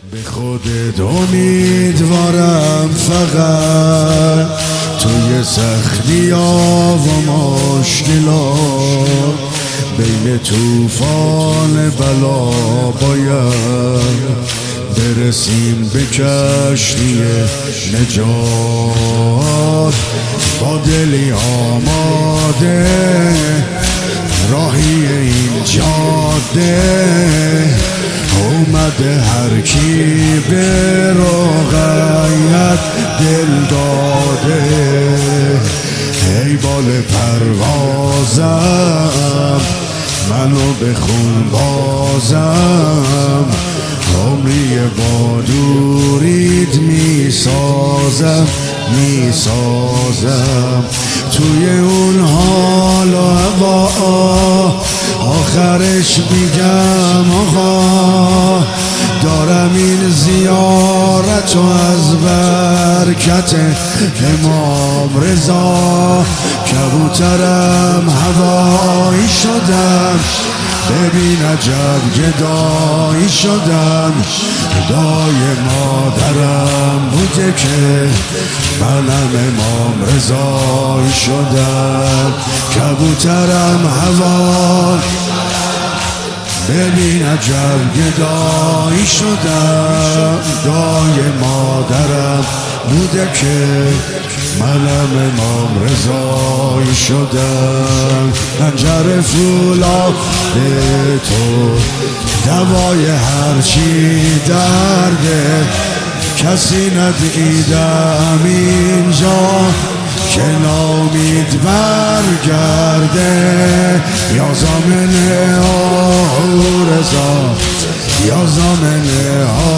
به خودت امیدوارم فقط توی سختی‌ها و مشکلات، بین طوفان بلا باید برسیم به کشتی نجات. با دلی آماده راهی این جاده اومده، هر کی به رقیت دل داده. ای بال پروازم منو بخون بازم، عمری با دورید میسازم توی اون حال و هوا. آخرش میگم آقا دارم این زیارت و از برکت امام رضا کبوترم هوایی شدم. ببین عجب گدایی شدم، گدای مادرم بوده که منم امام رضایی شدم. کبوترم هوا ببین عجب گدایی شدم، گدای مادرم بوده که منم امام رضایی شدم. خنجر فولاد تو دوای هرچی درده، کسی ندیدم اینجا که نامید برگرده. یا زامن آهو رضا، یا زامن